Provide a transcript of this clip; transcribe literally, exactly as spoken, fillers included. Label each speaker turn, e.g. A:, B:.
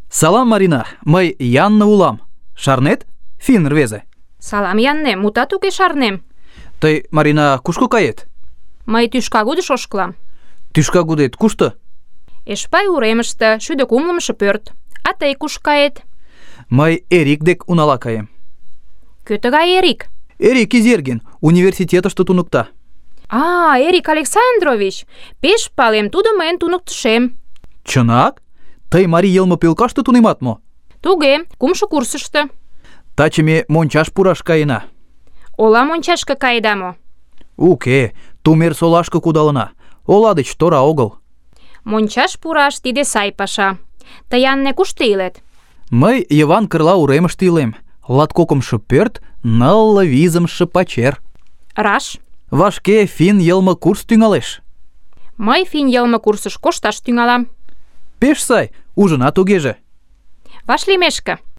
A: Салам, Марина, мый Янна улам. Шарнет? Фин рвезе.
B: Салам, Янне, мутат уке шарнем.
A: Тый, Марина, кушко кает?
B: Мый тӱшкагудыш ошкылам.
A: Тӱшкагудет кушто?
B: Эшпай уремыште, шӱдӧ кумлымшо пӧрт. А тый куш кает?
A: Мый Эрик дек унала каем.
B: Кӧ тыгай Эрик?
A: Эрик Изергин, университетыште туныкта.
B: А, Эрик Александрович, пеш палем, тудо мыйын туныктышем.
A: Чынак? Тый марий йылме пӧлкаште тунемат мо?
B: Туге, кумшо курсышто.
A: Таче ме мончаш пураш каена.
B: Ола мончашке каеда мо?
A: Уке, Тумер-Солашке кудалына. Ола деч тора огыл.
B: Мончаш пураш тиде сай паша. Тый, Анне, кушто илет?
A: Мый Йыван Кырла уремыште илем. Латкокымшо пӧрт, нылле визымше пачер.
B: Раш.
A: Вашке фин йылме курс тӱҥалеш.
B: Мый фин йылме курсыш кошташ тӱҥалам.
A: Пеш сай, ужына тугеже.
B: Вашлиймешке.